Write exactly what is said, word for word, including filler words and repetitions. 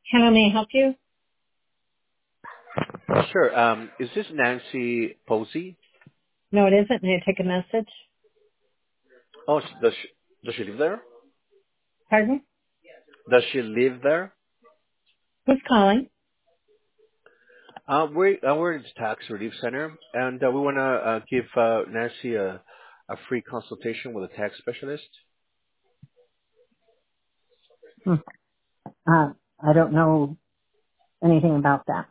How may I help you? Sure. Um, is this Nancy Posey? No, it isn't. May I take a message? Oh, sh- does she, does she live there? Pardon? Does she live there? Who's calling? Uh, we're, uh, we're in the tax relief center, and uh, we want to uh, give uh, Nancy a, a free consultation with a tax specialist. Hmm. Uh, I don't know anything about that.